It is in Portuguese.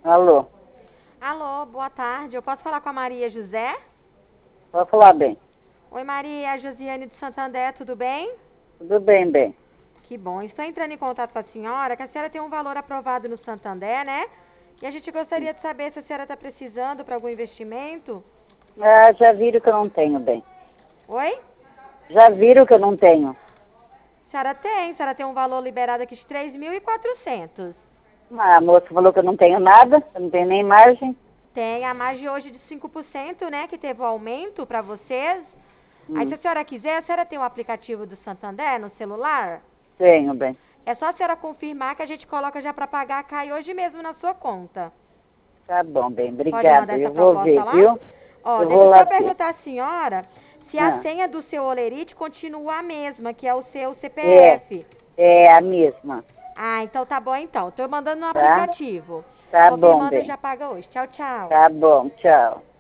Alô, Alô, boa tarde. Eu posso falar com a Maria José? pode falar bem. Oi, Maria, a Josiane de Santander, tudo bem? Tudo bem, bem. Que bom. Estou entrando em contato com a senhora, que a senhora tem um valor aprovado no Santander, né? E a gente gostaria de saber se a senhora está precisando para algum investimento. Ah, já viram que eu não tenho, bem. Oi? Já viram que eu não tenho. A senhora tem um valor liberado aqui de 3.400. A moça falou que eu não tenho nada, eu não tenho nem margem. Tem a margem hoje de 5%, né, que teve o aumento para vocês. Aí, se Hum, a senhora quiser, a senhora tem o aplicativo do Santander no celular? tenho, bem. É só a senhora confirmar que a gente coloca já para pagar, cai hoje mesmo na sua conta. Tá bom, bem, Pode obrigada. mandar essa Eu vou proposta ver, lá? viu? Ó, Eu deixa vou eu lá só ver. perguntar à senhora se a Ah, senha do seu Olerite continua a mesma, que é o seu é, CPF. é a mesma, Ah, então tá bom então. Tô mandando no tá? aplicativo. Tá bom, Confirmando, bem. já paga hoje. Tchau, tchau. Tá bom, tchau.